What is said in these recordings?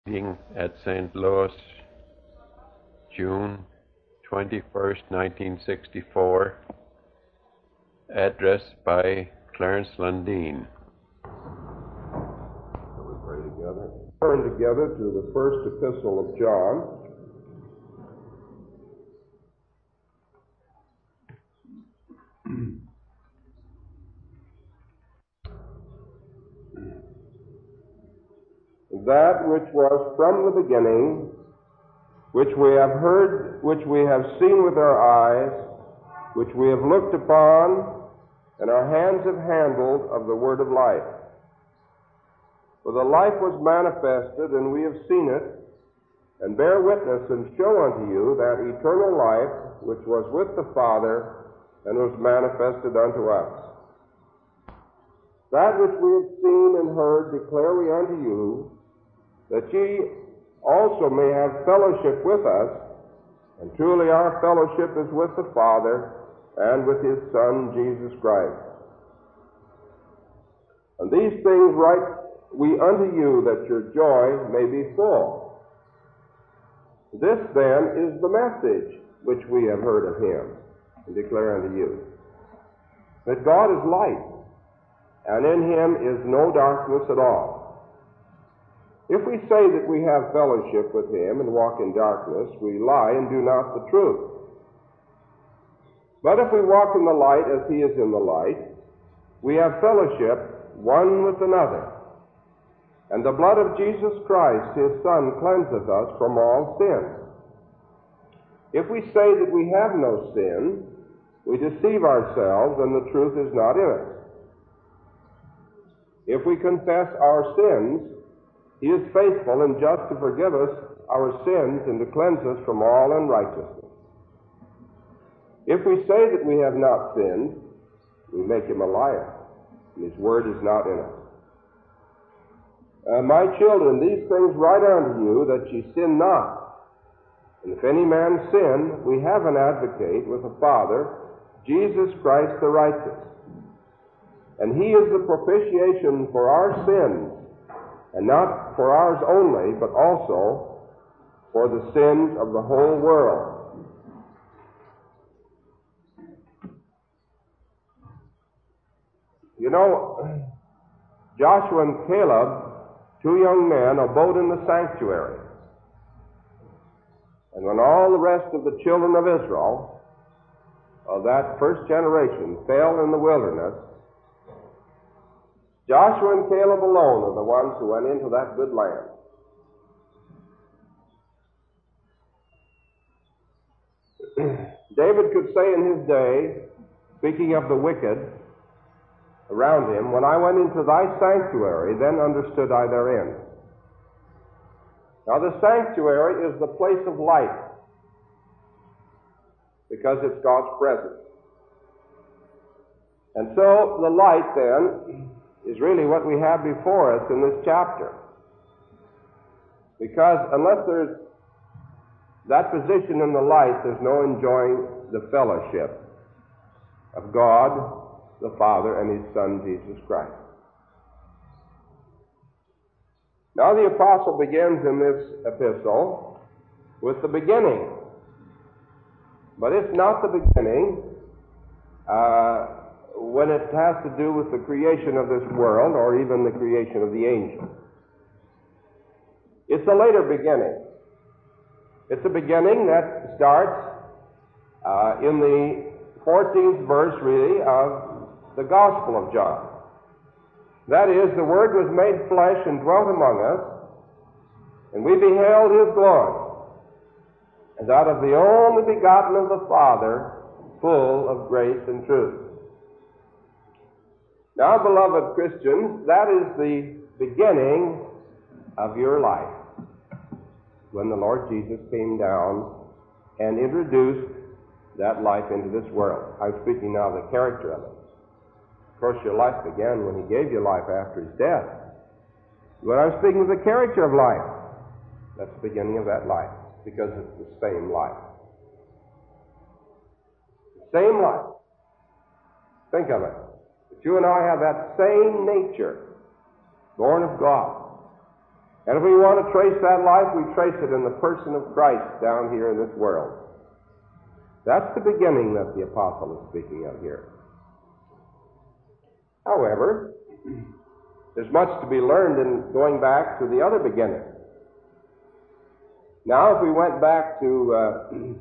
Meeting at St. Louis, June 21st, 1964, addressed by Clarence Lundeen. Shall we pray together? Turn together to the first epistle of John. That which was from the beginning, which we have heard, which we have seen with our eyes, which we have looked upon, and our hands have handled of the word of life. For the life was manifested, and we have seen it, and bear witness and show unto you that eternal life which was with the Father and was manifested unto us. That which we have seen and heard declare we unto you, that ye also may have fellowship with us, and truly our fellowship is with the Father and with his Son, Jesus Christ. And these things write we unto you, that your joy may be full. This then is the message which we have heard of him, and declare unto you, that God is light, and in him is no darkness at all. If we say that we have fellowship with him and walk in darkness, we lie and do not the truth. But if we walk in the light as he is in the light, we have fellowship one with another. And the blood of Jesus Christ, his Son, cleanseth us from all sin. If we say that we have no sin, we deceive ourselves, and the truth is not in us. If we confess our sins, he is faithful and just to forgive us our sins and to cleanse us from all unrighteousness. If we say that we have not sinned, we make him a liar, and his word is not in us. My children, these things write unto you, that ye sin not. And if any man sin, we have an advocate with the Father, Jesus Christ the righteous. And he is the propitiation for our sins, and not for ours only, but also for the sins of the whole world. You know, Joshua and Caleb, two young men, abode in the sanctuary. And when all the rest of the children of Israel, of that first generation, fell in the wilderness, Joshua and Caleb alone are the ones who went into that good land. David could say in his day, speaking of the wicked around him, when I went into thy sanctuary, then understood I their end. Now the sanctuary is the place of light, because it's God's presence. And so the light then is really what we have before us in this chapter. Because unless there's that position in the light, there's no enjoying the fellowship of God, the Father, and his Son, Jesus Christ. Now the apostle begins in this epistle with the beginning. But it's not the beginning when it has to do with the creation of this world or even the creation of the angels. It's a later beginning. It's a beginning that starts in the 14th verse, really, of the Gospel of John. That is, the Word was made flesh and dwelt among us, and we beheld his glory, as out of the only begotten of the Father, full of grace and truth. Now, beloved Christians, that is the beginning of your life, when the Lord Jesus came down and introduced that life into this world. I'm speaking now of the character of it. Of course, your life began when he gave you life after his death. But I'm speaking of the character of life. That's the beginning of that life, because it's the same life. The same life. Think of it. But you and I have that same nature, born of God. And if we want to trace that life, we trace it in the person of Christ down here in this world. That's the beginning that the apostle is speaking of here. However, there's much to be learned in going back to the other beginning. Now, if we went back to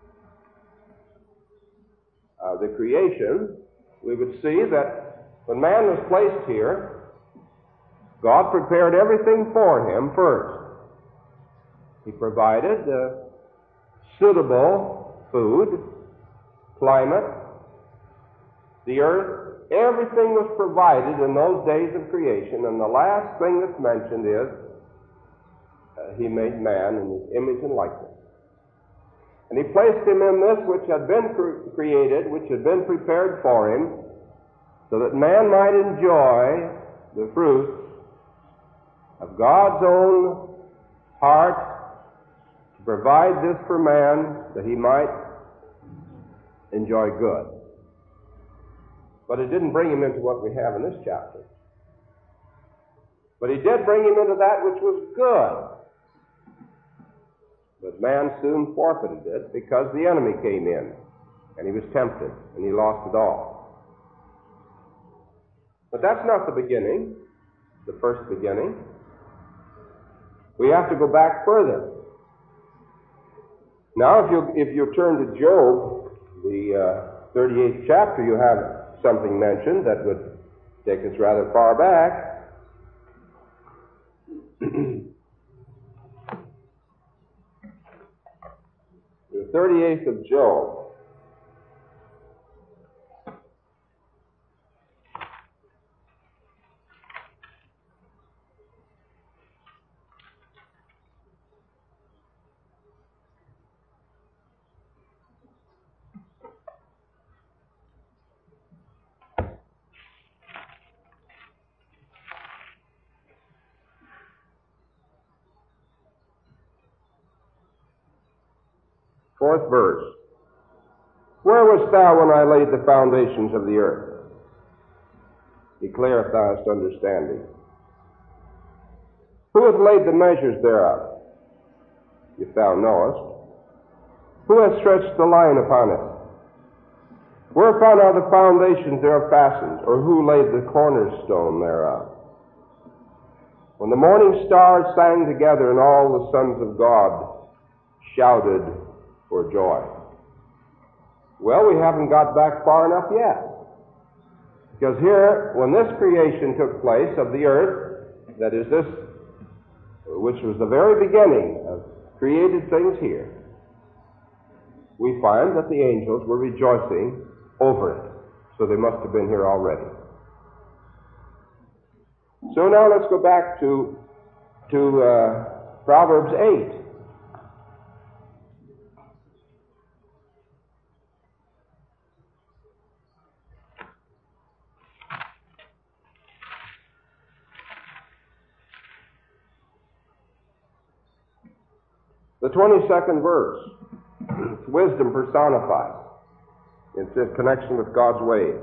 the creation, we would see that when man was placed here, God prepared everything for him first. He provided suitable food, climate, the earth. Everything was provided in those days of creation, and the last thing that's mentioned is he made man in his image and likeness. And he placed him in this which had been created, which had been prepared for him, so that man might enjoy the fruits of God's own heart to provide this for man that he might enjoy good. But it didn't bring him into what we have in this chapter. But he did bring him into that which was good. But man soon forfeited it because the enemy came in and he was tempted and he lost it all. But that's not the beginning, the first beginning. We have to go back further. Now, if you turn to Job, the 38th chapter, you have something mentioned that would take us rather far back. The 38th of Job. Fourth verse. Where wast thou when I laid the foundations of the earth? Declare if thou hast understanding. Who hath laid the measures thereof? If thou knowest. Who hath stretched the line upon it? Whereupon are the foundations thereof fastened? Or who laid the cornerstone thereof? When the morning stars sang together and all the sons of God shouted for joy. Well, we haven't got back far enough yet. Because here, when this creation took place of the earth, that is this, which was the very beginning of created things here, we find that the angels were rejoicing over it. So they must have been here already. So now let's go back to Proverbs 8. The 22nd verse, it's wisdom personified. It's in connection with God's ways.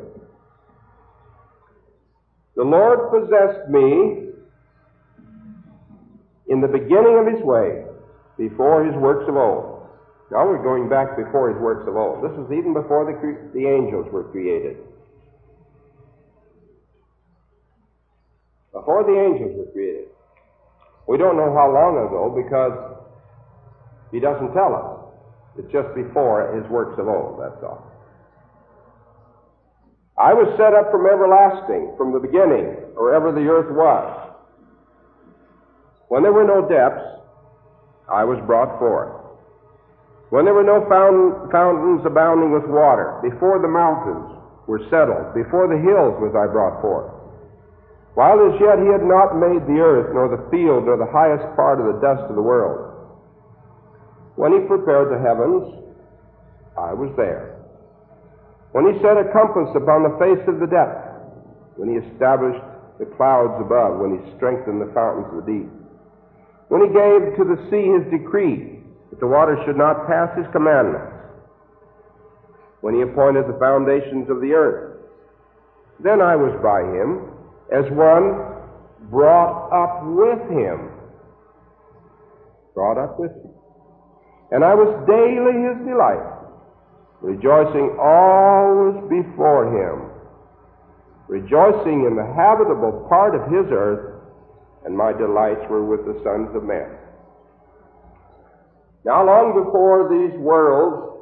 The Lord possessed me in the beginning of his way, before his works of old. Now we're going back before his works of old. This is even before the angels were created. Before the angels were created. We don't know how long ago because he doesn't tell us. It's just before his works of old, that's all. I was set up from everlasting, from the beginning, or ever the earth was. When there were no depths, I was brought forth. When there were no fountains abounding with water, before the mountains were settled, before the hills was I brought forth. While as yet he had not made the earth, nor the field, nor the highest part of the dust of the world. When he prepared the heavens, I was there. When he set a compass upon the face of the depth, when he established the clouds above, when he strengthened the fountains of the deep, when he gave to the sea his decree, that the waters should not pass his commandments, when he appointed the foundations of the earth, then I was by him as one brought up with him brought up with him. And I was daily his delight, rejoicing always before him, rejoicing in the habitable part of his earth, and my delights were with the sons of men. Now, long before these worlds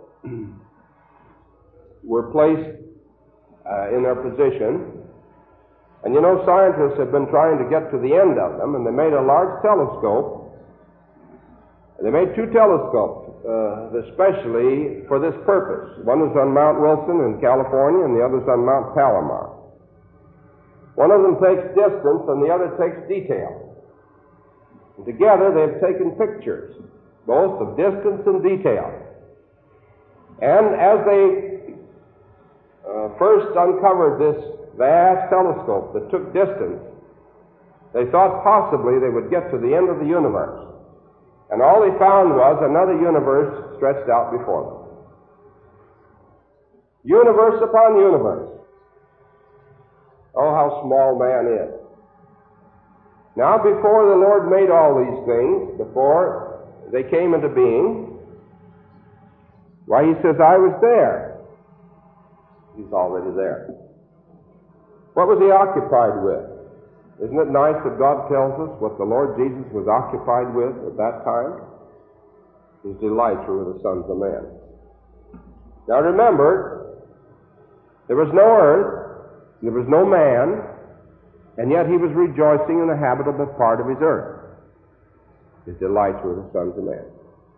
were placed in their position, and you know, scientists have been trying to get to the end of them, and they made a large telescope. They made two telescopes, especially for this purpose. One is on Mount Wilson in California, and the other is on Mount Palomar. One of them takes distance, and the other takes detail. And together, they've taken pictures, both of distance and detail. And as they first uncovered this vast telescope that took distance, they thought possibly they would get to the end of the universe. And all they found was another universe stretched out before them. Universe upon universe. Oh, how small man is. Now, before the Lord made all these things, before they came into being, why, he says, I was there. He's already there. What was he occupied with? Isn't it nice that God tells us what the Lord Jesus was occupied with at that time? His delights were with the sons of men. Now remember, there was no earth, there was no man, and yet he was rejoicing in the habitable part of his earth. His delights were the sons of men.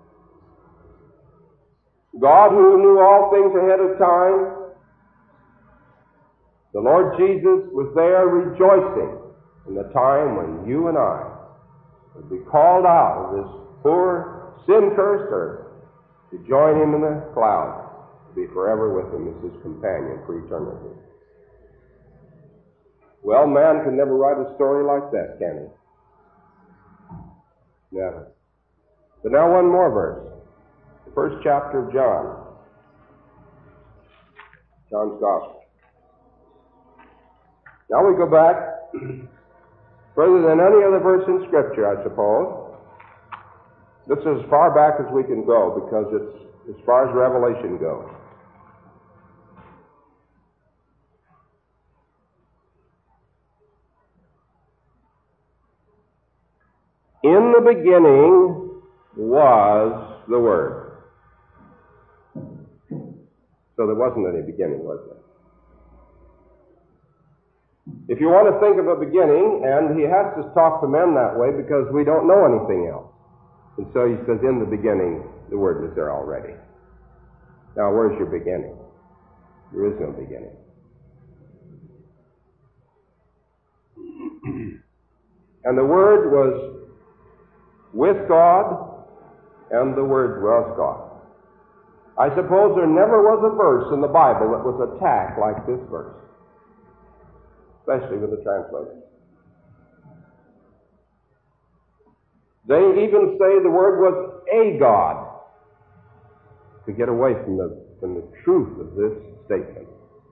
God, who knew all things ahead of time, the Lord Jesus was there rejoicing in the time when you and I would be called out of this poor, sin-cursed earth to join him in the clouds, to be forever with him as his companion for eternity. Well, man can never write a story like that, can he? Never. But now one more verse. The first chapter of John. John's Gospel. Now we go back further than any other verse in Scripture, I suppose. This is as far back as we can go, because it's as far as Revelation goes. In the beginning was the Word. So there wasn't any beginning, was there? If you want to think of a beginning, and he has to talk to men that way because we don't know anything else. And so he says, in the beginning, the Word was there already. Now, where's your beginning? There is no beginning. And the Word was with God, and the Word was God. I suppose there never was a verse in the Bible that was attacked like this verse, especially with the translators. They even say the Word was a God, to get away from the truth of this statement.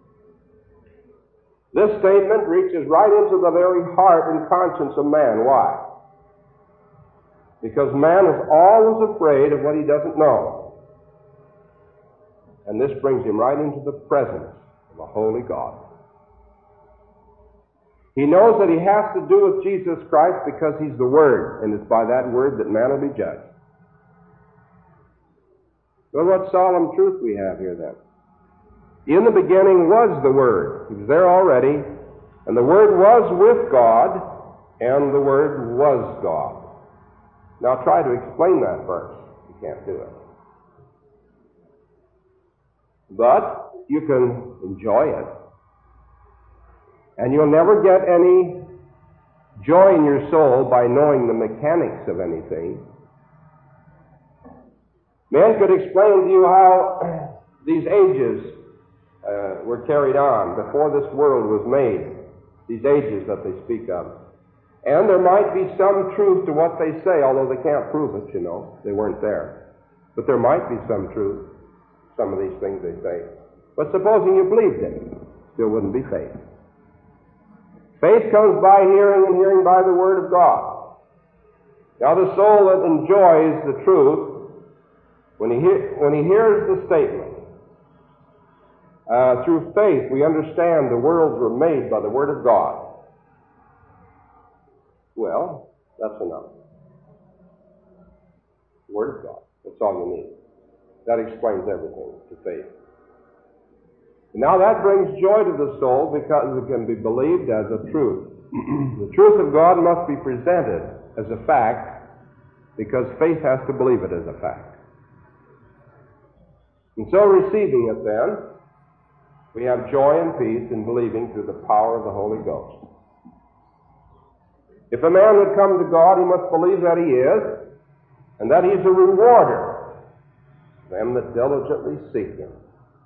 This statement reaches right into the very heart and conscience of man. Why? Because man is always afraid of what he doesn't know. And this brings him right into the presence of a holy God. He knows that he has to do with Jesus Christ because he's the Word, and it's by that Word that man will be judged. Well, what solemn truth we have here then. In the beginning was the Word. He was there already, and the Word was with God, and the Word was God. Now try to explain that verse. You can't do it. But you can enjoy it. And you'll never get any joy in your soul by knowing the mechanics of anything. Men could explain to you how these ages were carried on before this world was made, these ages that they speak of. And there might be some truth to what they say, although they can't prove it, you know. They weren't there. But there might be some truth, some of these things they say. But supposing you believed it, there wouldn't be faith. Faith comes by hearing, and hearing by the Word of God. Now the soul that enjoys the truth, when he hears the statement, through faith we understand the worlds were made by the Word of God. Well, that's enough. The Word of God. That's all you need. That explains everything to faith. Now that brings joy to the soul because it can be believed as a truth. The truth of God must be presented as a fact because faith has to believe it as a fact. And so receiving it then, we have joy and peace in believing through the power of the Holy Ghost. If a man would come to God, he must believe that he is, and that he's a rewarder of them that diligently seek him.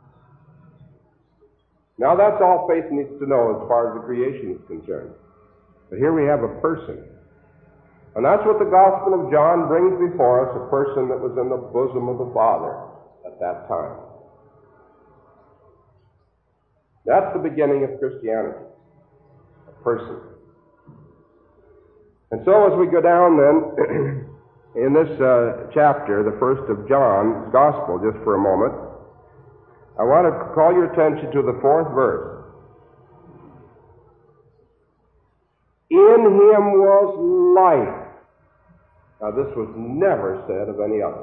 Now that's all faith needs to know as far as the creation is concerned. But here we have a person. And that's what the Gospel of John brings before us, a person that was in the bosom of the Father at that time. That's the beginning of Christianity, a person. And so as we go down then, in this chapter, the first of John's Gospel, just for a moment, I want to call your attention to the 4th verse. In him was life. Now this was never said of any other.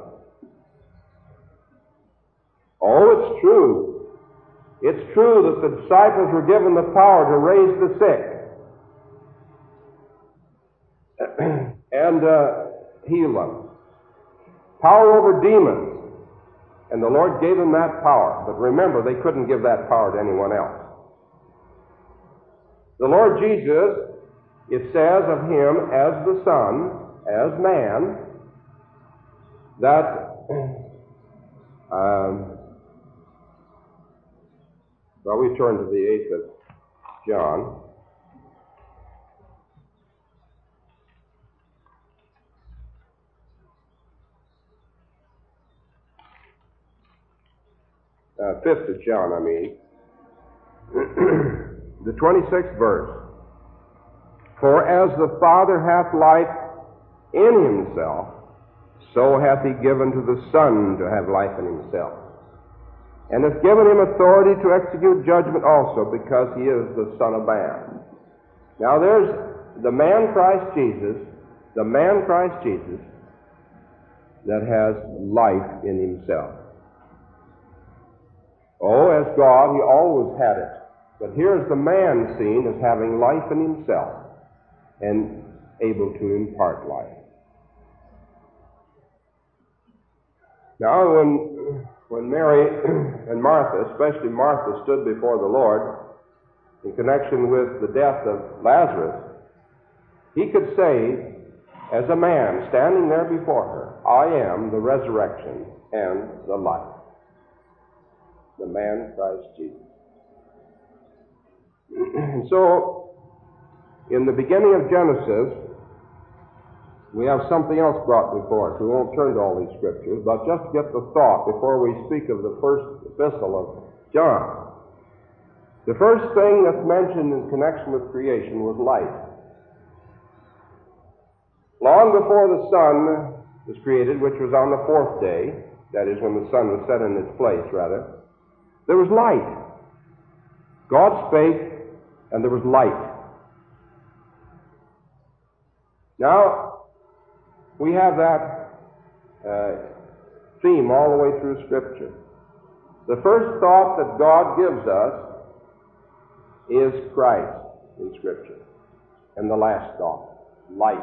Oh, it's true. It's true that the disciples were given the power to raise the sick and heal them. Power over demons. And the Lord gave them that power. But remember, they couldn't give that power to anyone else. The Lord Jesus, it says of him as the Son, as man, that, well, we turn to the 8th of John. Fifth of John, I mean. The 26th verse. For as the Father hath life in himself, so hath he given to the Son to have life in himself, and hath given him authority to execute judgment also, because he is the Son of Man. Now there's the man Christ Jesus, that has life in himself. Oh, as God, he always had it. But here's the man seen as having life in himself and able to impart life. Now, when Mary and Martha, especially Martha, stood before the Lord in connection with the death of Lazarus, he could say, as a man standing there before her, I am the resurrection and the life. The man Christ Jesus. And so, in the beginning of Genesis, we have something else brought before us. We won't turn to all these scriptures, but just get the thought before we speak of the first epistle of John. The first thing that's mentioned in connection with creation was light. Long before the sun was created, which was on the 4th day, that is, when the sun was set in its place, rather, there was light. God spake, and there was light. Now, we have that theme all the way through Scripture. The first thought that God gives us is Christ in Scripture. And the last thought, light.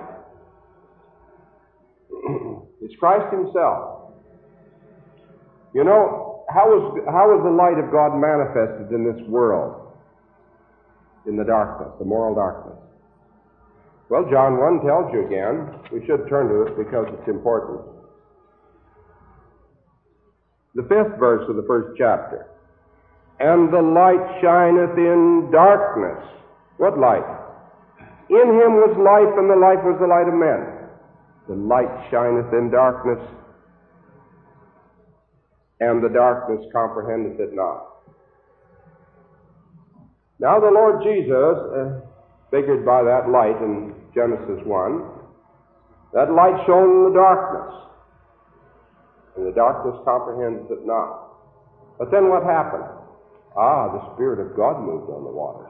It's Christ himself. You know, how is the light of God manifested in this world? In the darkness, the moral darkness. Well, John 1 tells you again. We should turn to it because it's important. The 5th verse of the 1st chapter. And the light shineth in darkness. What light? In him was life, and the life was the light of men. The light shineth in darkness, and the darkness comprehendeth it not. Now the Lord Jesus, figured by that light in Genesis 1, That light shone in the darkness, and the darkness comprehends it not. But then what happened? The Spirit of God moved on the waters.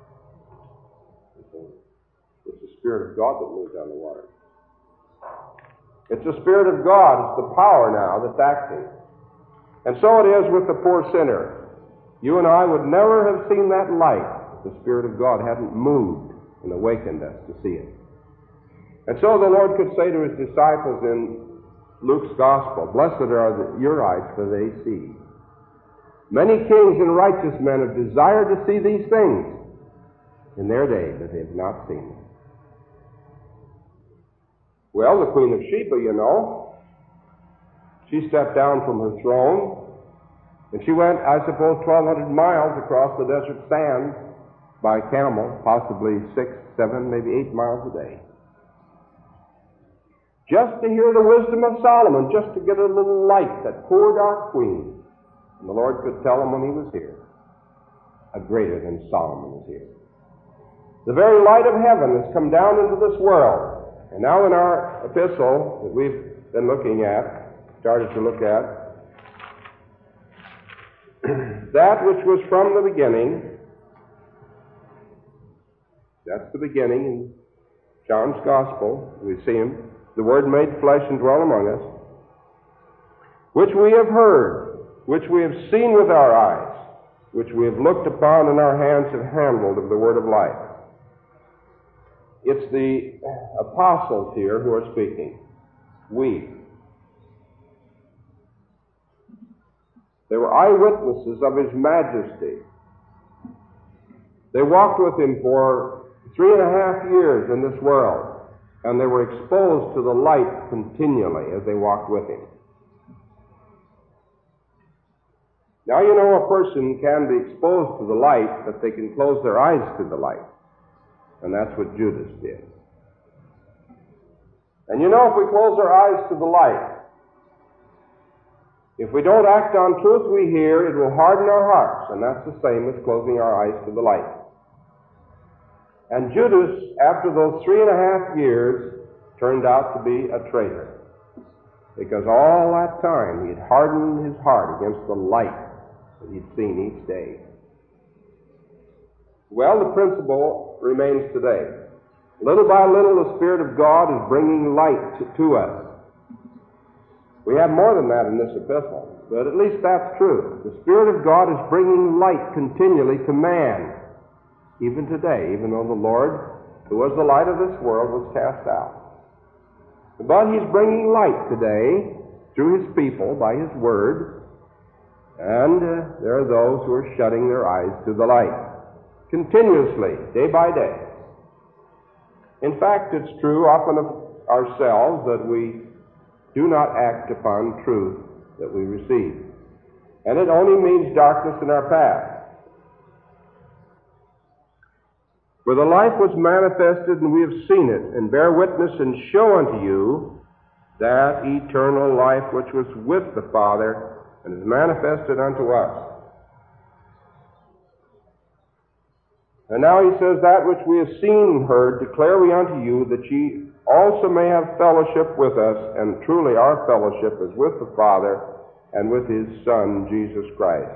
It's the Spirit of God that moved on the waters. It's the Spirit of God. It's the power now that's acting. And so it is with the poor sinner. You and I would never have seen that light if the Spirit of God hadn't moved and awakened us to see it. And so the Lord could say to His disciples in Luke's Gospel, "Blessed are your eyes, for they see. Many kings and righteous men have desired to see these things in their day, but they have not seen them." Well, the Queen of Sheba, you know, she stepped down from her throne, and she went, I suppose, 1,200 miles across the desert sands by camel, possibly 6, 7, maybe 8 miles a day, just to hear the wisdom of Solomon, just to get a little light, that poor dark queen. And the Lord could tell him when He was here, a greater than Solomon is here. The very light of heaven has come down into this world. And now in our epistle that we've been looking at, started to look at, that which was from the beginning, that's the beginning in John's Gospel. We see Him, the Word made flesh and dwelt among us, which we have heard, which we have seen with our eyes, which we have looked upon and our hands have handled of the Word of life. It's the apostles here who are speaking. We. They were eyewitnesses of His majesty. They walked with Him for 3.5 years in this world, and they were exposed to the light continually as they walked with Him. Now, you know, a person can be exposed to the light, but they can close their eyes to the light. And that's what Judas did. And you know, if we close our eyes to the light, if we don't act on truth we hear, it will harden our hearts. And that's the same as closing our eyes to the light. And Judas, after those 3.5 years, turned out to be a traitor. Because all that time he had hardened his heart against the light that he'd seen each day. Well, the principle remains today. Little by little, the Spirit of God is bringing light to us. We have more than that in this epistle, but at least that's true. The Spirit of God is bringing light continually to man, even today, even though the Lord, who was the light of this world, was cast out. But He's bringing light today through His people by His Word, and there are those who are shutting their eyes to the light. Continuously, day by day. In fact, it's true often of ourselves that we do not act upon truth that we receive. And it only means darkness in our path. For the life was manifested, and we have seen it, and bear witness, and show unto you that eternal life which was with the Father, and is manifested unto us. And now he says, that which we have seen and heard declare we unto you, that ye also may have fellowship with us, and truly our fellowship is with the Father and with His Son, Jesus Christ.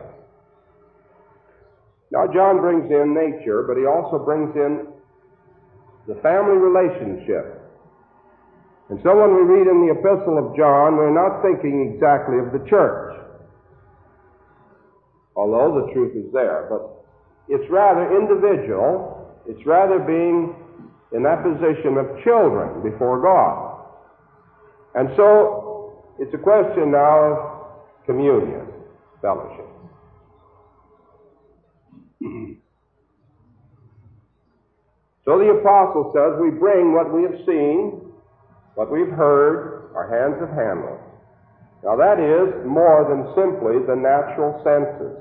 Now John brings in nature, but he also brings in the family relationship. And so when we read in the epistle of John, we're not thinking exactly of the church, although the truth is there, but it's rather individual. It's rather being in that position of children before God. And so it's a question now of communion, fellowship. So the apostle says, we bring what we have seen, what we've heard, our hands have handled. Now that is more than simply the natural senses.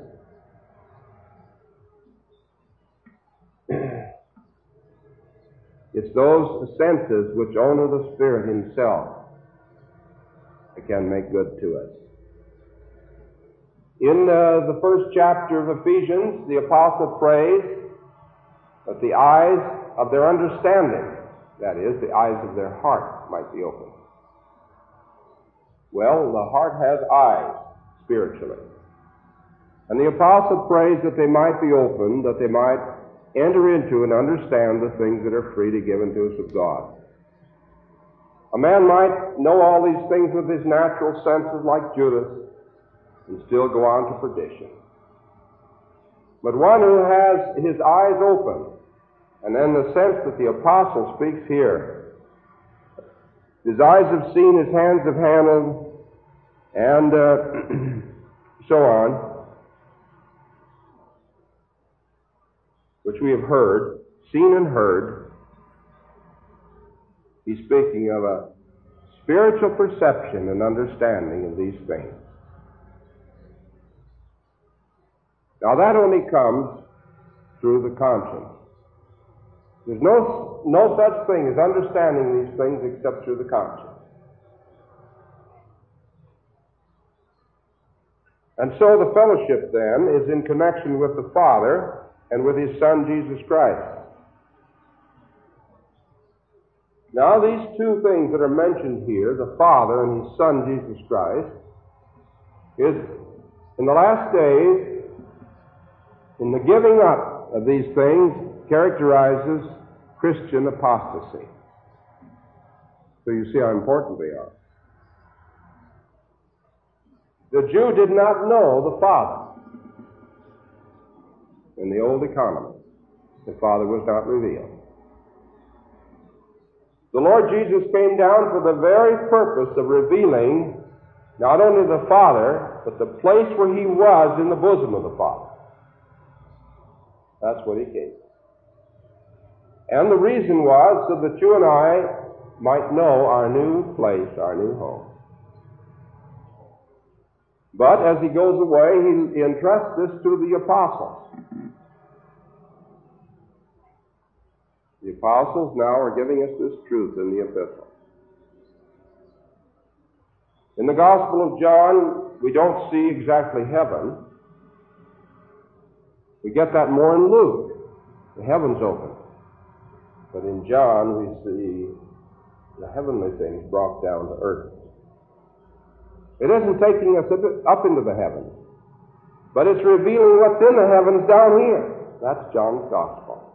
It's those senses which only the Spirit Himself can make good to us. In the first chapter of Ephesians, the apostle prays that the eyes of their understanding, that is, the eyes of their heart, heart might be opened. Well, the heart has eyes, spiritually. And the apostle prays that they might be opened, that they might enter into and understand the things that are freely given to us of God. A man might know all these things with his natural senses like Judas and still go on to perdition. But one who has his eyes open, and in the sense that the apostle speaks here, his eyes have seen, his hands have handled, and so on, which we have heard, seen and heard. He's speaking of a spiritual perception and understanding of these things. Now that only comes through the conscience. There's no such thing as understanding these things except through the conscience. And so the fellowship then is in connection with the Father and with His Son Jesus Christ. Now these two things that are mentioned here, the Father and His Son Jesus Christ, is in the last days, in the giving up of these things, characterizes Christian apostasy. So you see how important they are. The Jew did not know the Father. In the old economy, the Father was not revealed. The Lord Jesus came down for the very purpose of revealing not only the Father, but the place where He was in the bosom of the Father. That's what He came. And the reason was so that you and I might know our new place, our new home. But as He goes away, He entrusts this to the apostles. The apostles now are giving us this truth in the epistle. In the Gospel of John, we don't see exactly heaven. We get that more in Luke. The heavens open. But in John, we see the heavenly things brought down to earth. It isn't taking us up into the heavens, but it's revealing what's in the heavens down here. That's John's Gospel.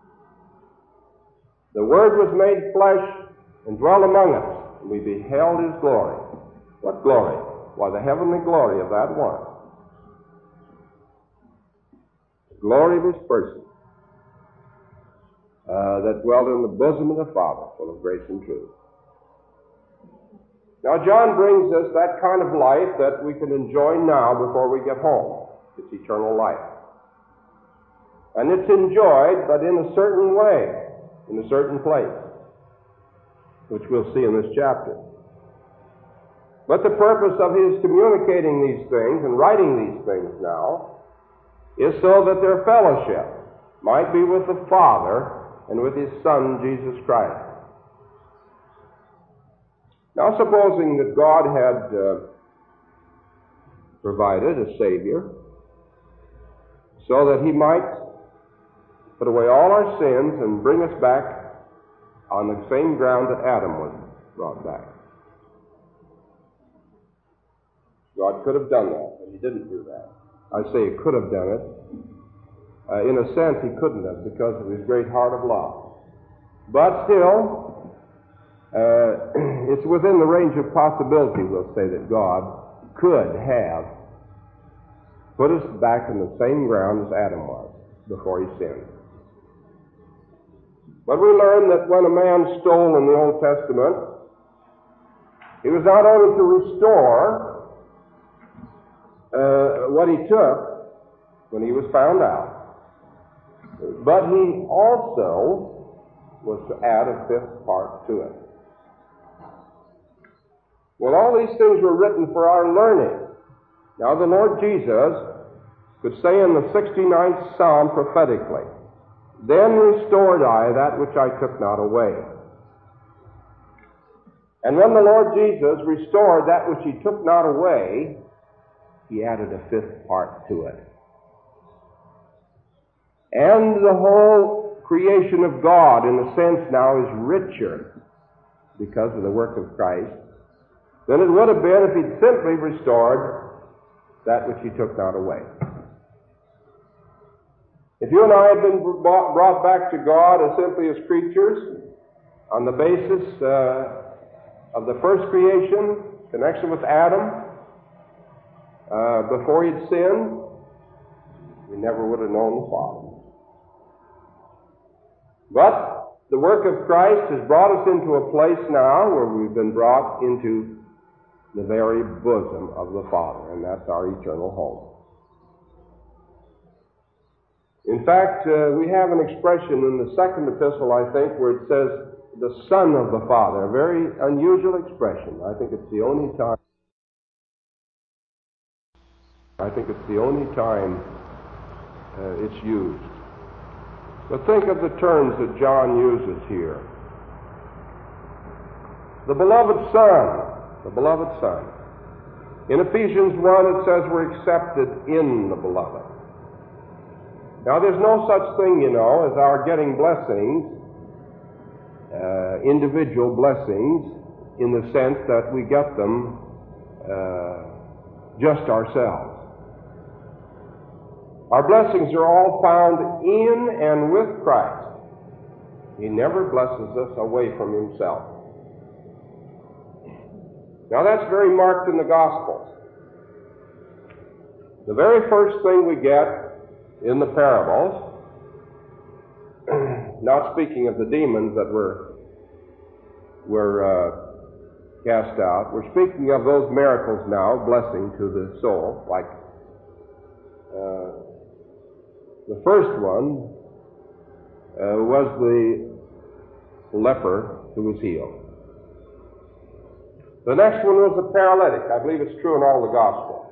The Word was made flesh and dwelt among us, and we beheld His glory. What glory? Why, the heavenly glory of that one. The glory of His person that dwelt in the bosom of the Father, full of grace and truth. Now, John brings us that kind of life that we can enjoy now before we get home. It's eternal life. And it's enjoyed, but in a certain way, in a certain place, which we'll see in this chapter. But the purpose of his communicating these things and writing these things now is so that their fellowship might be with the Father and with His Son, Jesus Christ. Now, supposing that God had provided a Savior so that He might put away all our sins and bring us back on the same ground that Adam was brought back. God could have done that, and He didn't do that. I say He could have done it. In a sense, He couldn't have because of His great heart of love. But still, it's within the range of possibility, we'll say, that God could have put us back in the same ground as Adam was before he sinned. But we learn that when a man stole in the Old Testament, he was not only to restore what he took when he was found out, but he also was to add a fifth part to it. Well, all these things were written for our learning. Now, the Lord Jesus could say in the 69th Psalm prophetically, "Then restored I that which I took not away." And when the Lord Jesus restored that which He took not away, He added a fifth part to it. And the whole creation of God, in a sense now, is richer because of the work of Christ than it would have been if he'd simply restored that which he took not away. If you and I had been brought back to God as simply as creatures on the basis of the first creation, connection with Adam, before he'd sinned, we never would have known the Father. But the work of Christ has brought us into a place now where we've been brought into the very bosom of the Father, and that's our eternal home. In fact, we have an expression in the second epistle, I think, where it says, the Son of the Father, a very unusual expression. I think it's the only time it's used. But think of the terms that John uses here. The beloved Son. The beloved Son. In Ephesians 1, it says we're accepted in the beloved. Now, there's no such thing, as our getting blessings, individual blessings, in the sense that we get them just ourselves. Our blessings are all found in and with Christ. He never blesses us away from himself. Now that's very marked in the Gospels. The very first thing we get in the parables, not speaking of the demons that were cast out, we're speaking of those miracles now, blessing to the soul, like the first one was the leper who was healed. The next one was the paralytic. I believe it's true in all the Gospels.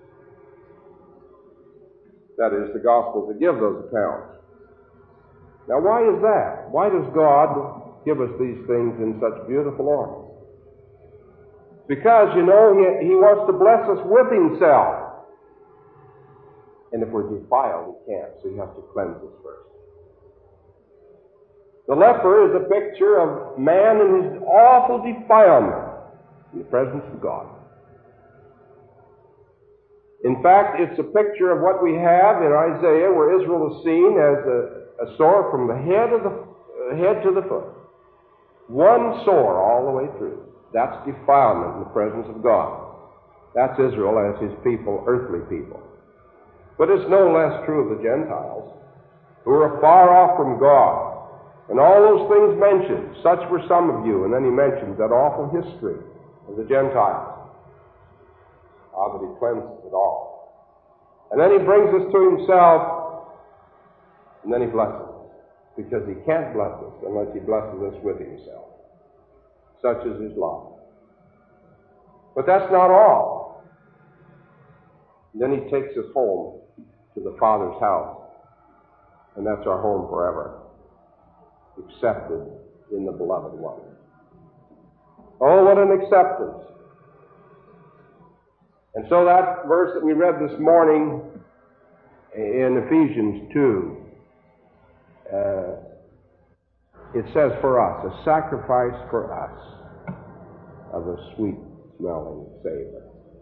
That is, the Gospels that give those accounts. Now, why is that? Why does God give us these things in such beautiful order? Because, He wants to bless us with Himself. And if we're defiled, He can't, so He has to cleanse us first. The leper is a picture of man in his awful defilement in the presence of God. In fact, it's a picture of what we have in Isaiah, where Israel is seen as a sore from the head to the foot. One sore all the way through. That's defilement in the presence of God. That's Israel as His people, earthly people. But it's no less true of the Gentiles, who are far off from God. And all those things mentioned, such were some of you. And then he mentions that awful history of the Gentiles. How that He cleanses it all. And then He brings us to Himself, and then He blesses us. Because He can't bless us unless He blesses us with Himself. Such is His love. But that's not all. And then He takes us home to the Father's house. And that's our home forever. Accepted in the Beloved One. Oh, what an acceptance. And so that verse that we read this morning in Ephesians 2, it says for us, a sacrifice for us of a sweet-smelling savor.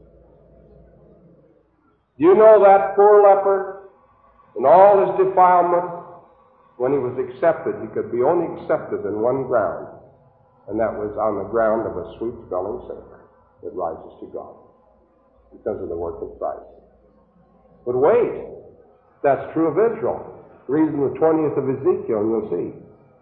Do you know that poor leper, in all his defilement, when he was accepted, he could be only accepted in one ground, and that was on the ground of a sweet-smelling savor that rises to God because of the work of Christ. But wait, that's true of Israel. Read in the 20th of Ezekiel, and you'll see.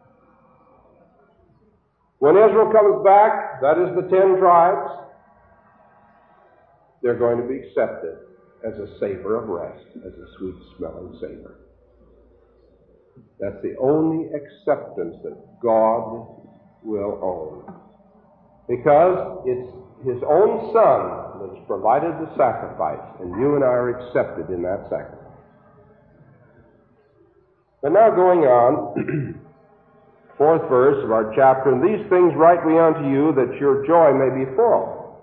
When Israel comes back, that is the 10 tribes, they're going to be accepted as a savor of rest, as a sweet-smelling savor. That's the only acceptance that God will own. Because it's His own Son that has provided the sacrifice, and you and I are accepted in that sacrifice. But now going on, fourth verse of our chapter, and these things write we unto you, that your joy may be full.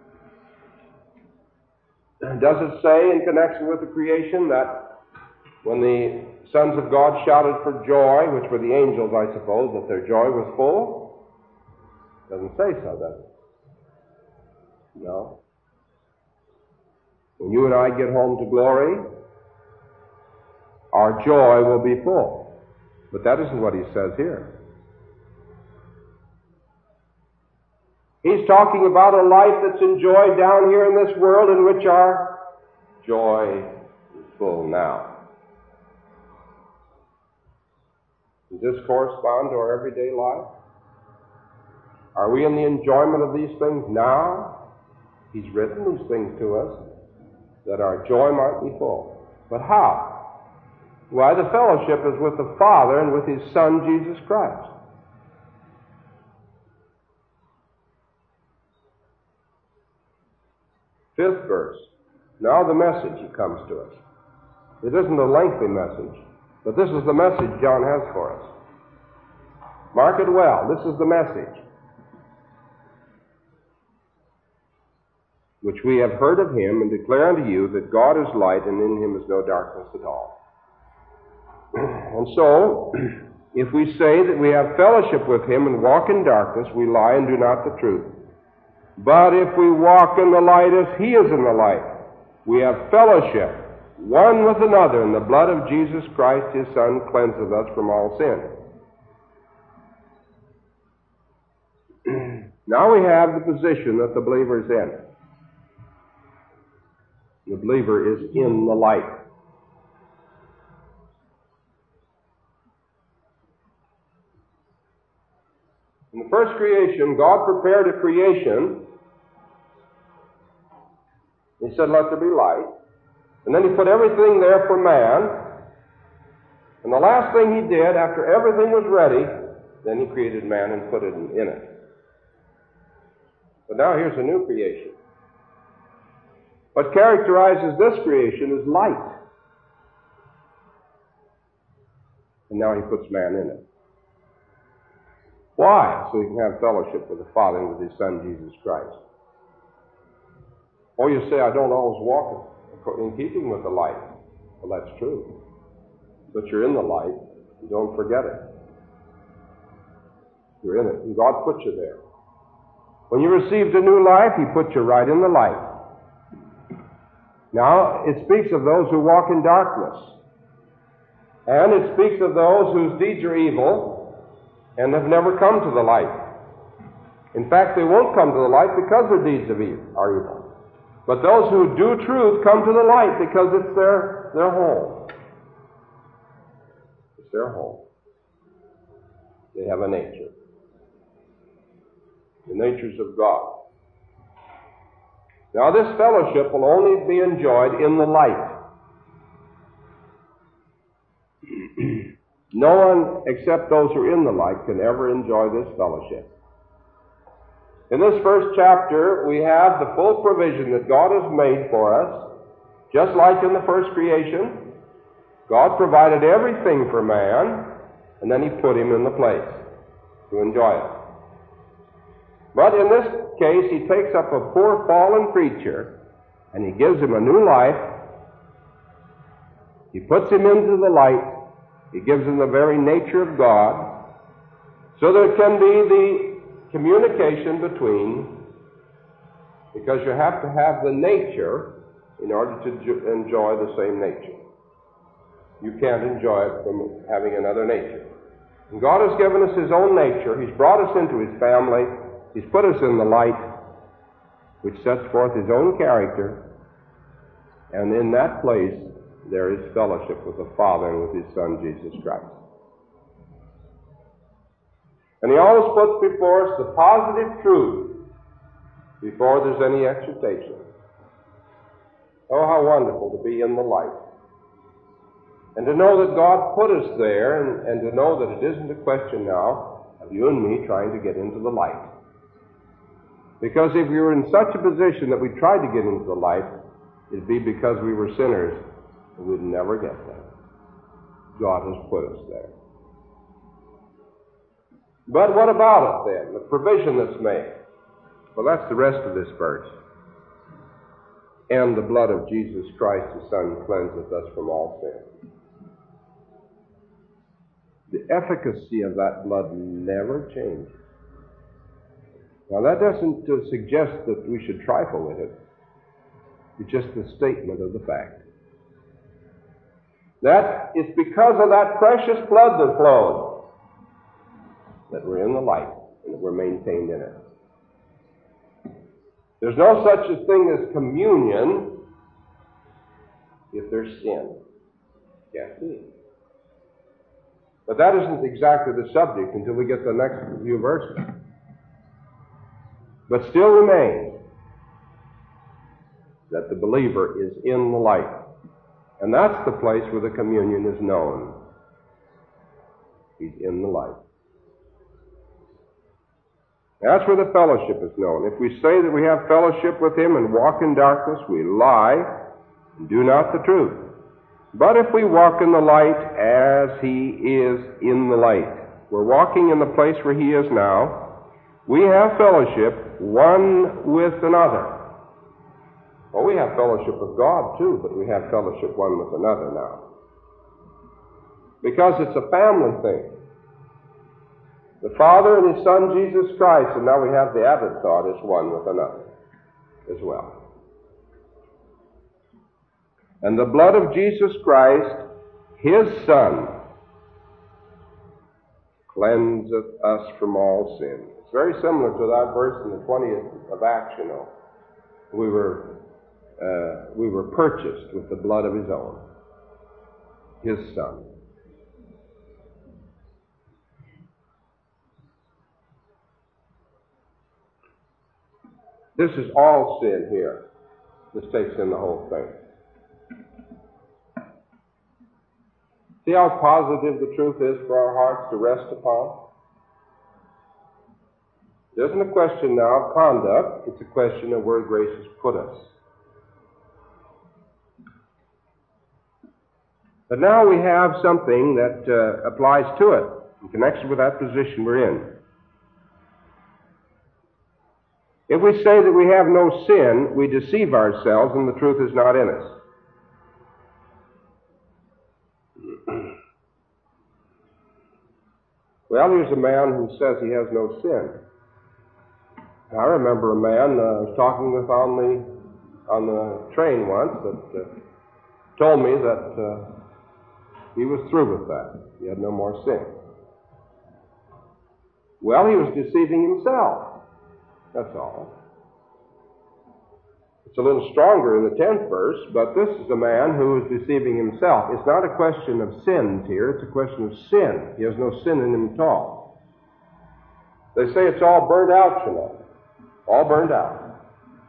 Does it say in connection with the creation that when the sons of God shouted for joy, which were the angels, I suppose, that their joy was full? Doesn't say so, does it? No. When you and I get home to glory, our joy will be full. But that isn't what he says here. He's talking about a life that's enjoyed down here in this world in which our joy is full now. Does this correspond to our everyday life? Are we in the enjoyment of these things now? He's written these things to us that our joy might be full. But how? Why, the fellowship is with the Father and with His Son, Jesus Christ. Fifth verse. Now the message, he comes to us. It isn't a lengthy message, but this is the message John has for us. Mark it well. This is the message which we have heard of him and declare unto you that God is light and in him is no darkness at all. And so, if we say that we have fellowship with him and walk in darkness, we lie and do not the truth. But if we walk in the light as he is in the light, we have fellowship one with another, and the blood of Jesus Christ, his Son, cleanseth us from all sin. Now we have the position that the believer is in. The believer is in the light. In the first creation, God prepared a creation. He said, let there be light. And then he put everything there for man. And the last thing he did, after everything was ready, then he created man and put it in it. But now here's a new creation. What characterizes this creation is light. And now he puts man in it. Why? So he can have fellowship with the Father and with his Son, Jesus Christ. Or you say, I don't always walk in keeping with the light. Well, that's true. But you're in the light. You don't forget it. You're in it. And God put you there. When you received a new life, he put you right in the light. Now, it speaks of those who walk in darkness. And it speaks of those whose deeds are evil and have never come to the light. In fact, they won't come to the light because their deeds are evil. But those who do truth come to the light because it's their home. It's their home. They have a nature. The natures of God. Now, this fellowship will only be enjoyed in the light. No one except those who are in the light can ever enjoy this fellowship. In this first chapter, we have the full provision that God has made for us. Just like in the first creation, God provided everything for man, and then he put him in the place to enjoy it. But in this case, he takes up a poor fallen creature, and he gives him a new life. He puts him into the light. He gives him the very nature of God, so there can be the communication between, because you have to have the nature in order to enjoy the same nature. You can't enjoy it from having another nature. And God has given us his own nature. He's brought us into his family. He's put us in the light, which sets forth his own character. And in that place, there is fellowship with the Father and with his Son, Jesus Christ. And he always puts before us the positive truth before there's any exhortation. Oh, how wonderful to be in the light. And to know that God put us there, and to know that it isn't a question now of you and me trying to get into the light. Because if we were in such a position that we tried to get into the light, it'd be because we were sinners, and we'd never get there. God has put us there. But what about it then? The provision that's made. Well, that's the rest of this verse. And the blood of Jesus Christ, his Son, cleanseth us from all sin. The efficacy of that blood never changes. Now, that doesn't suggest that we should trifle with it. It's just a statement of the fact. That it's because of that precious blood that flowed that we're in the light and that we're maintained in it. There's no such a thing as communion if there's sin. Can't be. But that isn't exactly the subject until we get the next few verses. But still remains that the believer is in the light. And that's the place where the communion is known. He's in the light. That's where the fellowship is known. If we say that we have fellowship with Him and walk in darkness, we lie and do not the truth. But if we walk in the light as He is in the light, we're walking in the place where He is now, we have fellowship one with another. Well, we have fellowship with God too, but we have fellowship one with another now. Because it's a family thing. The Father and His Son, Jesus Christ, and now we have the added thought, is one with another as well. And the blood of Jesus Christ, His Son, cleanseth us from all sin. It's very similar to that verse in the 20th of Acts, you know. We were purchased with the blood of His own, His Son. This is all sin here. This takes in the whole thing. See how positive the truth is for our hearts to rest upon? It isn't a question now of conduct. It's a question of where grace has put us. But now we have something that applies to it in connection with that position we're in. If we say that we have no sin, we deceive ourselves and the truth is not in us. Well, here's a man who says he has no sin. I remember a man I was talking with on the train once that told me that he was through with that. He had no more sin. Well, he was deceiving himself. That's all. It's a little stronger in the 10th verse, but this is a man who is deceiving himself. It's not a question of sins here, it's a question of sin. He has no sin in him at all. They say it's all burned out, you know. All burned out.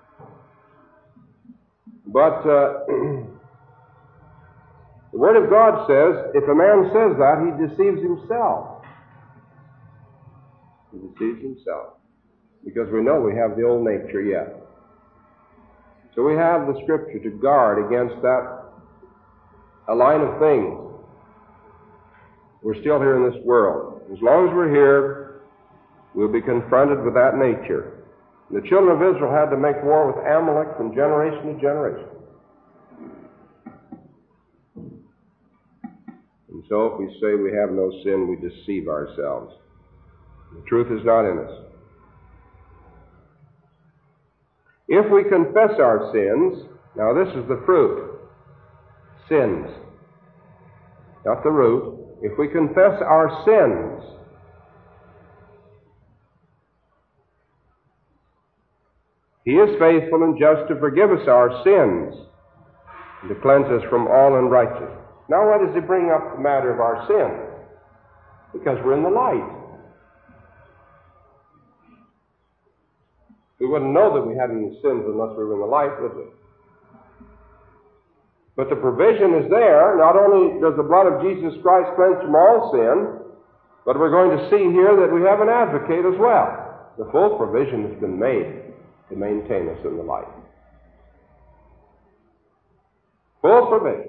But the Word of God says, if a man says that, he deceives himself. He deceives himself. Because we know we have the old nature yet. So we have the Scripture to guard against that a line of things. We're still here in this world. As long as we're here, we'll be confronted with that nature. The children of Israel had to make war with Amalek from generation to generation. And so if we say we have no sin, we deceive ourselves. The truth is not in us. If we confess our sins, now this is the fruit, sins, not the root. If we confess our sins, He is faithful and just to forgive us our sins and to cleanse us from all unrighteousness. Now why does He bring up the matter of our sin? Because we're in the light. We wouldn't know that we had any sins unless we were in the light, would we? But the provision is there. Not only does the blood of Jesus Christ cleanse from all sin, but we're going to see here that we have an advocate as well. The full provision has been made to maintain us in the light. Full provision.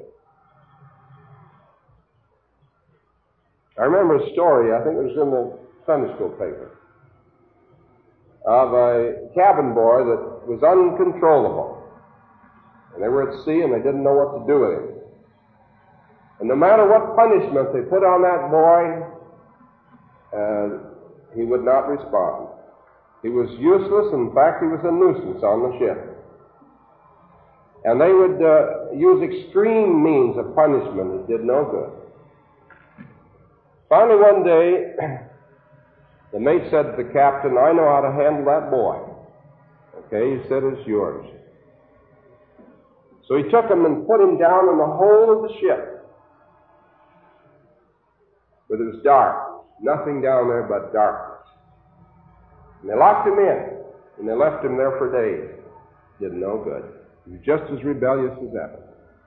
I remember a story, I think it was in the Sunday school paper, of a cabin boy that was uncontrollable. And they were at sea and they didn't know what to do with him. And no matter what punishment they put on that boy, he would not respond. He was useless. In fact, he was a nuisance on the ship. And they would use extreme means of punishment that did no good. Finally, one day, the mate said to the captain, "I know how to handle that boy." Okay, he said, "It's yours." So he took him and put him down in the hold of the ship, where it was dark. Nothing down there but darkness. And they locked him in, and they left him there for days. Did no good. He was just as rebellious as ever.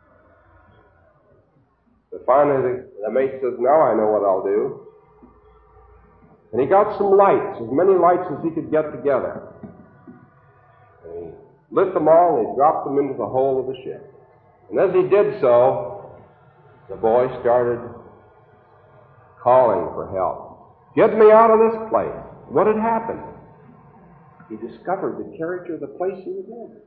But finally, the mate says, "Now I know what I'll do." And he got some lights, as many lights as he could get together. And he lit them all, and he dropped them into the hold of the ship. And as he did so, the boy started calling for help. "Get me out of this place." What had happened? He discovered the character of the place he was in.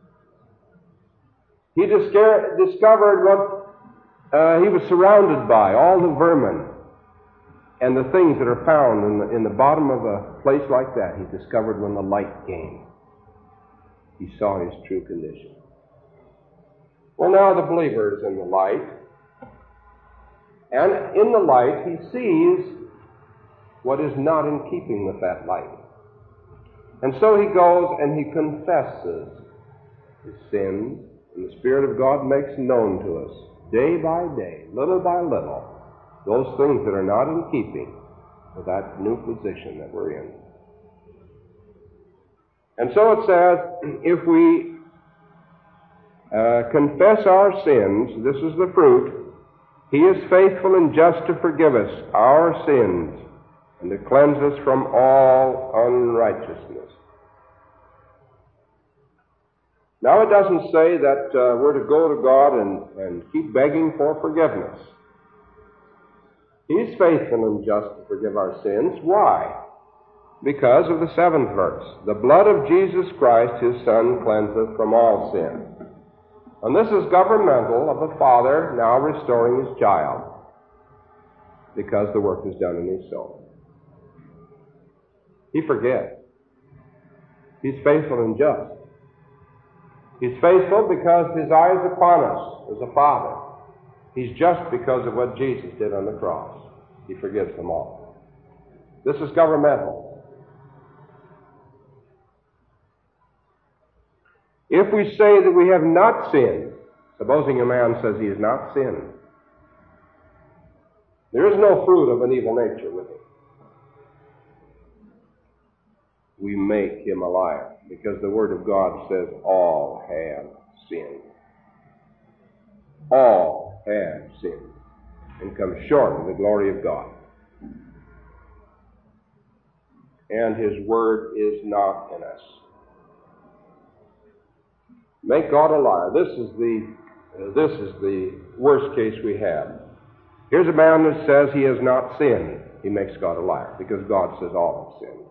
He discovered what he was surrounded by, all the vermin and the things that are found in the bottom of a place like that. He discovered when the light came. He saw his true condition. Well, now the believer is in the light. And in the light, he sees what is not in keeping with that light. And so he goes and he confesses his sins, and the Spirit of God makes known to us, day by day, little by little, those things that are not in keeping with that new position that we're in. And so it says, if we confess our sins, this is the fruit, He is faithful and just to forgive us our sins and to cleanse us from all unrighteousness. Now it doesn't say that we're to go to God and keep begging for forgiveness. He's faithful and just to forgive our sins. Why? Because of the 7th verse. The blood of Jesus Christ, His Son, cleanseth from all sin. And this is governmental of a father now restoring his child, because the work is done in his soul. He forgets. He's faithful and just. He's faithful because His eye is upon us as a father. He's just because of what Jesus did on the cross. He forgives them all. This is governmental. If we say that we have not sinned, supposing a man says he has not sinned, there is no fruit of an evil nature with him. We make him a liar, because the Word of God says all have sinned. All have sinned and come short of the glory of God. And His Word is not in us. Make God a liar. This is the worst case we have. Here's a man that says he has not sinned. He makes God a liar, because God says all have sinned.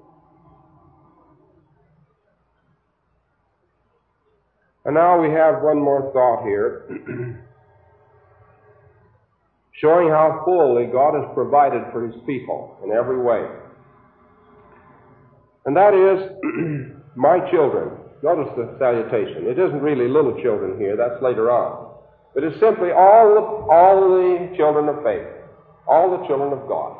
And now we have one more thought here, showing how fully God has provided for His people in every way. And that is, my children. Notice the salutation. It isn't really little children here, that's later on. But it's simply all the children of faith, all the children of God.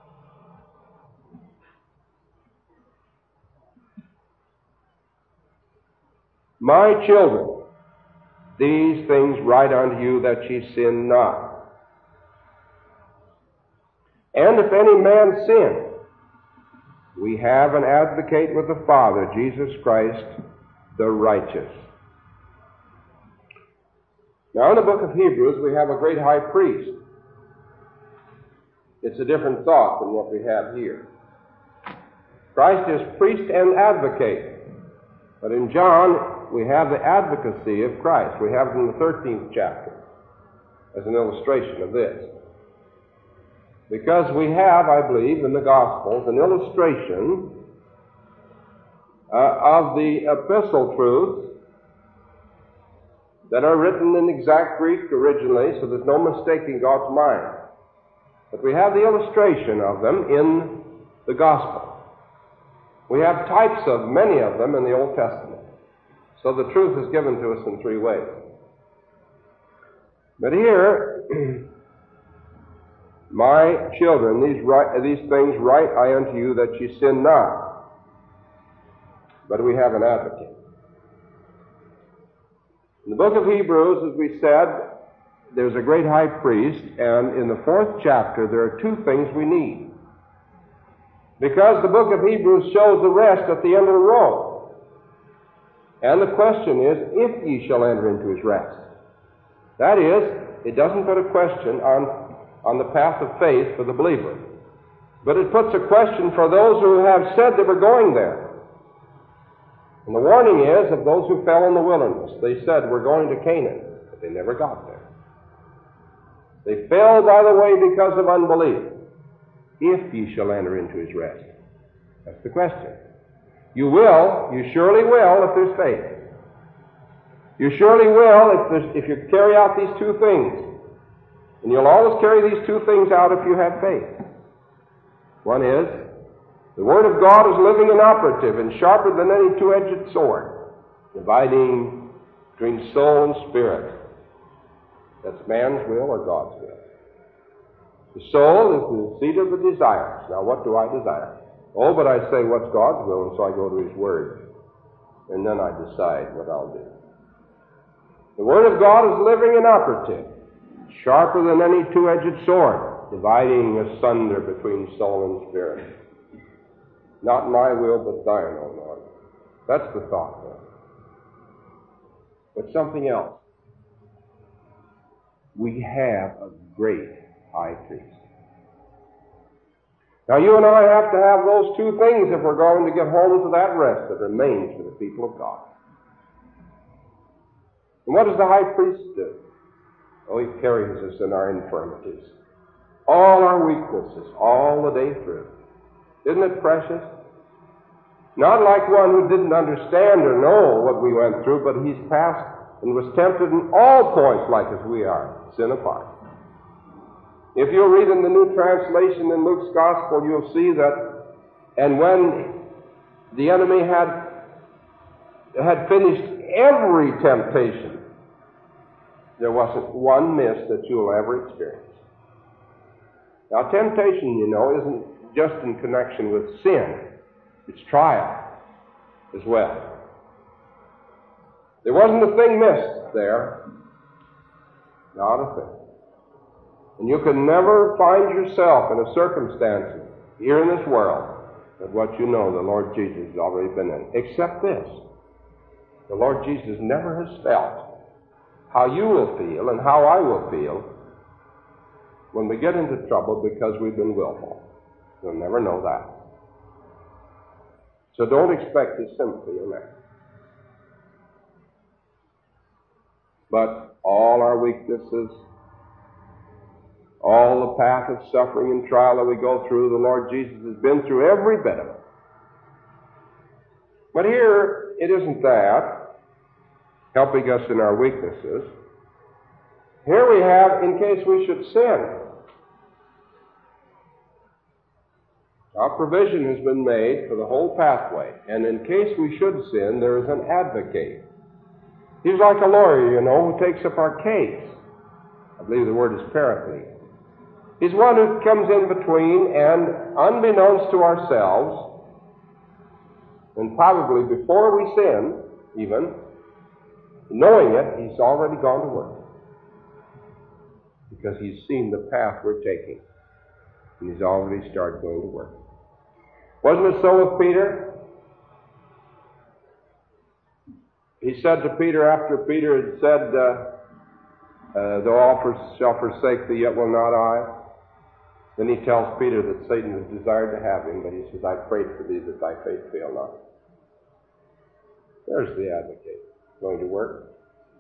My children, these things write unto you that ye sin not. And if any man sin, we have an advocate with the Father, Jesus Christ, the righteous. Now, in the book of Hebrews, we have a great high priest. It's a different thought than what we have here. Christ is priest and advocate. But in John, we have the advocacy of Christ. We have it in the 13th chapter as an illustration of this. Because we have, I believe, in the Gospels, an illustration of the epistle truths that are written in exact Greek originally, so there's no mistaking God's mind. But we have the illustration of them in the Gospel. We have types of many of them in the Old Testament. So the truth is given to us in three ways. But here, my children, these things write I unto you that ye sin not. But we have an advocate. In the book of Hebrews, as we said, there's a great high priest, and in the 4th chapter there are two things we need. Because the book of Hebrews shows the rest at the end of the road. And the question is, if ye shall enter into his rest. That is, it doesn't put a question on the path of faith for the believer. But it puts a question for those who have said they were going there. And the warning is of those who fell in the wilderness. They said, we're going to Canaan, but they never got there. They fell by the way because of unbelief. If ye shall enter into his rest. That's the question. You will, you surely will if there's faith. You surely will if you carry out these two things. And you'll always carry these two things out if you have faith. One is, the Word of God is living and operative and sharper than any two-edged sword, dividing between soul and spirit. That's man's will or God's will. The soul is the seat of the desires. Now, what do I desire? Oh, but I say, what's God's will? And so I go to His Word. And then I decide what I'll do. The Word of God is living and operative, sharper than any two-edged sword, dividing asunder between soul and spirit. Not my will, but thine, O Lord. That's the thought there. But something else. We have a great high priest. Now, you and I have to have those two things if we're going to get home to that rest that remains for the people of God. And what does the high priest do? Oh, he carries us in our infirmities, all our weaknesses, all the day through. Isn't it precious? Not like one who didn't understand or know what we went through, but he's passed and was tempted in all points like as we are, sin apart. If you read in the New Translation in Luke's Gospel, you'll see that, and when the enemy had finished every temptation, there wasn't one miss that you'll ever experience. Now, temptation, you know, isn't just in connection with sin. It's trial as well. There wasn't a thing missed there. Not a thing. And you can never find yourself in a circumstance here in this world that what you know the Lord Jesus has already been in. Except this. The Lord Jesus never has felt how you will feel and how I will feel when we get into trouble because we've been willful. You'll never know that. So don't expect his sympathy in that. But all our weaknesses, all the path of suffering and trial that we go through, the Lord Jesus has been through every bit of it. But here, it isn't that, helping us in our weaknesses. Here we have, in case we should sin. Our provision has been made for the whole pathway, and in case we should sin, there is an advocate. He's like a lawyer, you know, who takes up our case. I believe the word is paraclete. He's one who comes in between, and unbeknownst to ourselves, and probably before we sin, even, knowing it, he's already gone to work. Because he's seen the path we're taking, and he's already started going to work. Wasn't it so with Peter? He said to Peter, after Peter had said, though all shall forsake thee, yet will not I. Then he tells Peter that Satan has desired to have him, but he says, I prayed for thee that thy faith fail not. There's the advocate going to work.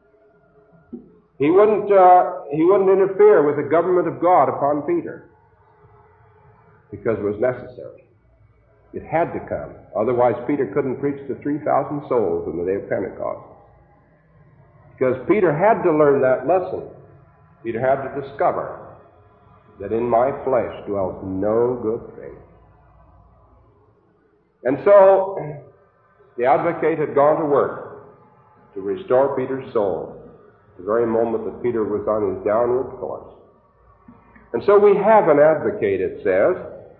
He wouldn't interfere with the government of God upon Peter because it was necessary. It had to come. Otherwise, Peter couldn't preach to 3,000 souls in the day of Pentecost. Because Peter had to learn that lesson. Peter had to discover that in my flesh dwells no good thing. And so, the advocate had gone to work to restore Peter's soul the very moment that Peter was on his downward course. And so we have an advocate, it says,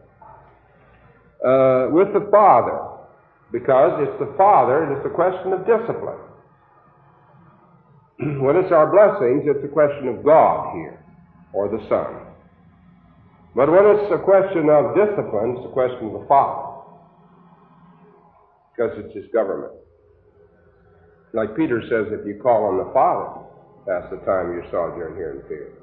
with the Father, because it's the Father and it's a question of discipline. When it's our blessings, it's a question of God here, or the Son. But when it's a question of discipline, it's a question of the Father, because it's His government. Like Peter says, if you call on the Father, that's the time you sojourn here in fear.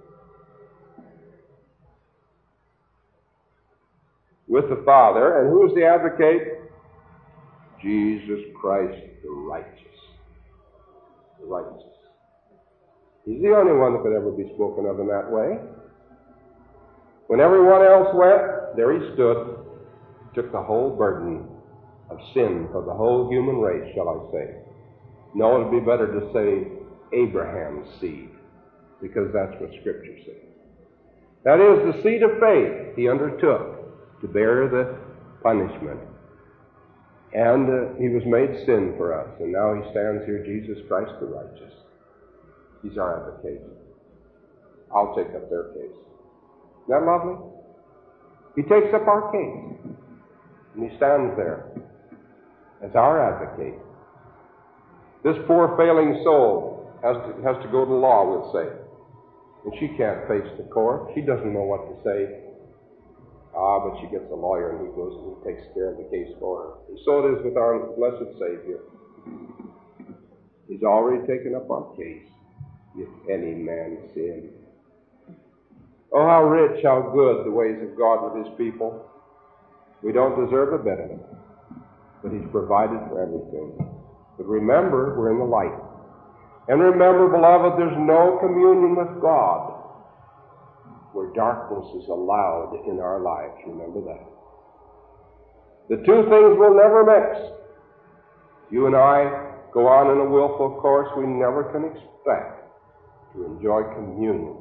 With the Father, and who is the advocate? Jesus Christ, the righteous. The righteous. He's the only one that could ever be spoken of in that way. When everyone else went, there he stood, took the whole burden of sin for the whole human race, shall I say. No, it would be better to say Abraham's seed, because that's what Scripture says. That is the seed of faith he undertook to bear the punishment. And he was made sin for us, and now he stands here, Jesus Christ the righteous. He's our advocate. I'll take up their case. Isn't that lovely? He takes up our case, and he stands there as our advocate. This poor failing soul has to go to law, we'll say. And she can't face the court. She doesn't know what to say. But she gets a lawyer, and he goes and he takes care of the case for her. And so it is with our blessed Savior. He's already taken up our case, if any man sin. Oh, how rich, how good the ways of God with His people. We don't deserve a bit of it, but He's provided for everything. But remember, we're in the light. And remember, beloved, there's no communion with God where darkness is allowed in our lives. Remember that. The two things will never mix. You and I go on in a willful course, we never can expect to enjoy communion.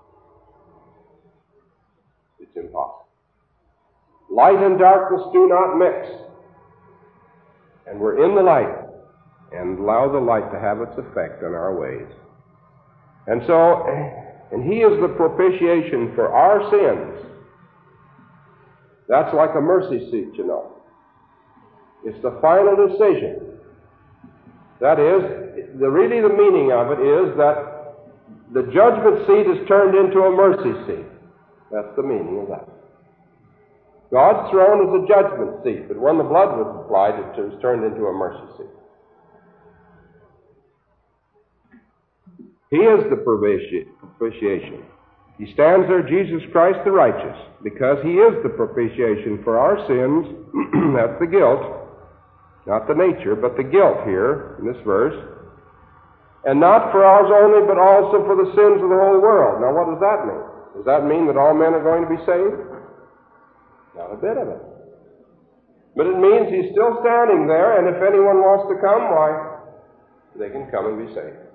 It's impossible. Light and darkness do not mix. And we're in the light, and allow the light to have its effect on our ways. And so, and He is the propitiation for our sins. That's like a mercy seat, you know. It's the final decision. That is, really the meaning of it is that the judgment seat is turned into a mercy seat. That's the meaning of that. God's throne is a judgment seat, but when the blood was applied, it was turned into a mercy seat. He is the propitiation. He stands there, Jesus Christ the righteous, because He is the propitiation for our sins. That's the guilt, not the nature, but the guilt here in this verse. And not for ours only, but also for the sins of the whole world. Now, what does that mean? Does that mean that all men are going to be saved? Not a bit of it. But it means He's still standing there, and if anyone wants to come, why, they can come and be saved.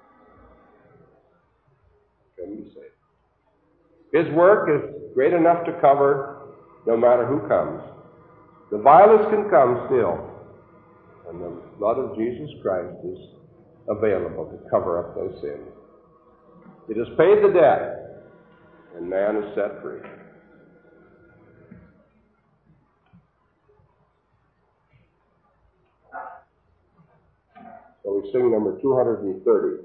Come be saved. His work is great enough to cover no matter who comes. The vilest can come still, and the blood of Jesus Christ is available to cover up those sins. It has paid the debt, and man is set free. So we sing number 230.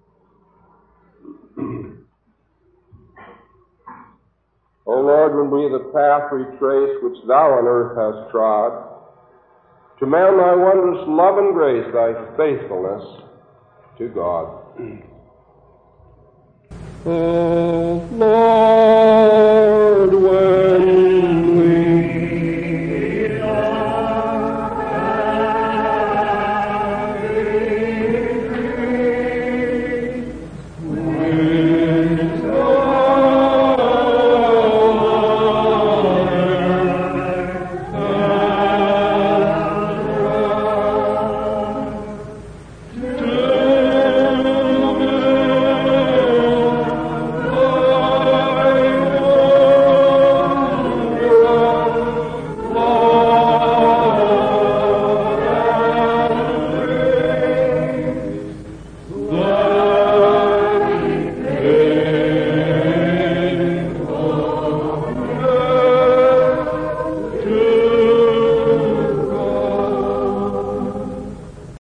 O Lord, when we the path retrace which Thou on earth hast trod, to man Thy wondrous love and grace, Thy faithfulness to God. O Lord,